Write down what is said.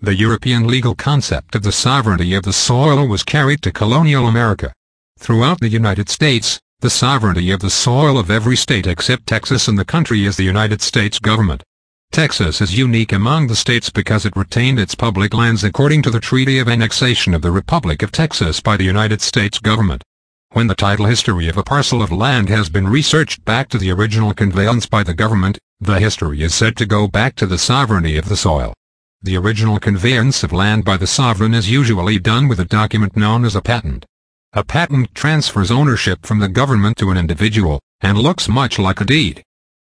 The European legal concept of the sovereignty of the soil was carried to colonial America. Throughout the United States, the sovereignty of the soil of every state except Texas and the country is the United States government. Texas is unique among the states because it retained its public lands according to the Treaty of Annexation of the Republic of Texas by the United States government. When the title history of a parcel of land has been researched back to the original conveyance by the government, the history is said to go back to the sovereignty of the soil. The original conveyance of land by the sovereign is usually done with a document known as a patent. A patent transfers ownership from the government to an individual, and looks much like a deed.